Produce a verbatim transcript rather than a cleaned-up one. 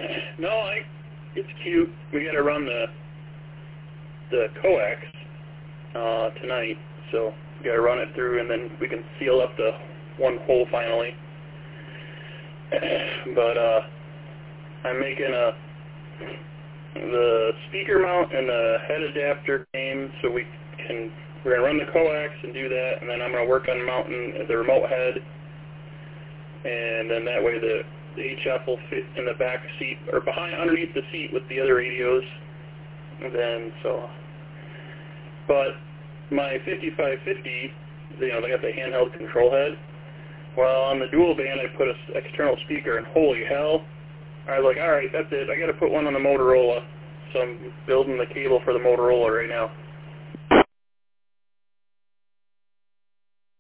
No, I, it's cute. We got to run the the coax uh, tonight, so we got to run it through, and then we can seal up the one hole finally. But uh, I'm making a the speaker mount and the head adapter game, so we can we're gonna run the coax and do that, and then I'm gonna work on mounting the remote head, and then that way the the H F will fit in the back seat or behind underneath the seat with the other radios. And then so, but my fifty-five fifty, you know, they got the handheld control head. Well, on the dual band, I put an external speaker, and holy hell, I was like, all right, that's it. I got to put one on the Motorola, so I'm building the cable for the Motorola right now.